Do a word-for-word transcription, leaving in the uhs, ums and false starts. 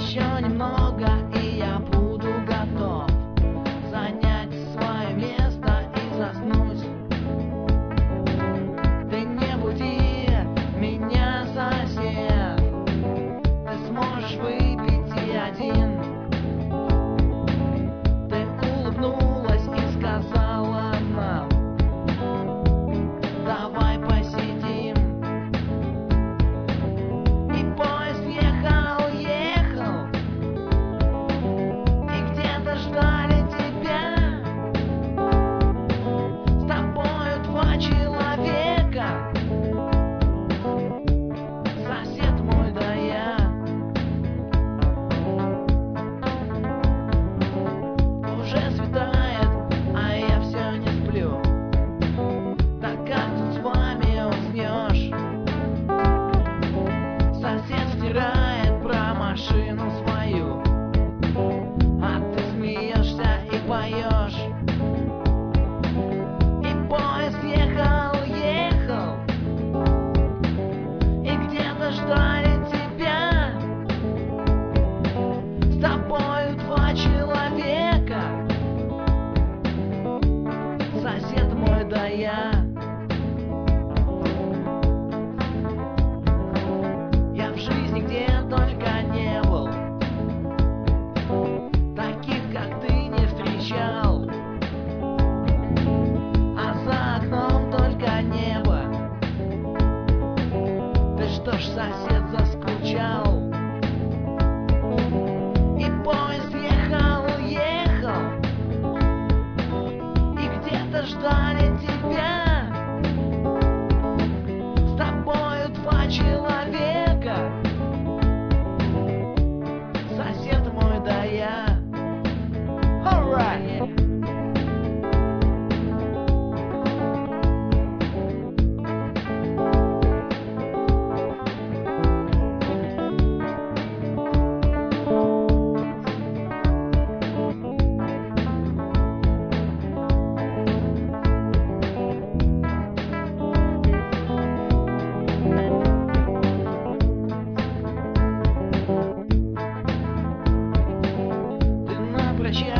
Еще немного, и я буду готов занять свое место и заснуть. Ты не буди меня, сосед, ты сможешь выпить и один. Ты улыбнулась и сказала нам: давай посидим. И поезд ехал, ехал, и где-то ждали тебя. С тобою два человека, сосед мой да я. Уже светает, а я все не сплю. Так как тут с вами уснешь? Сосед стирает про машину свою, а ты смеешься и поешь. И поезд ехал, ехал, и где-то ждали тебя. С тобою два человека, сосед мой да я. Я в жизни где только не был, таких как ты не встречал. А за окном только небо. Ты что ж, сосед, заскучал? И поезд ехал, ехал, и где-то ждали тебя. С тобою два человека, сосед мой да я. Alright. Ты на прощание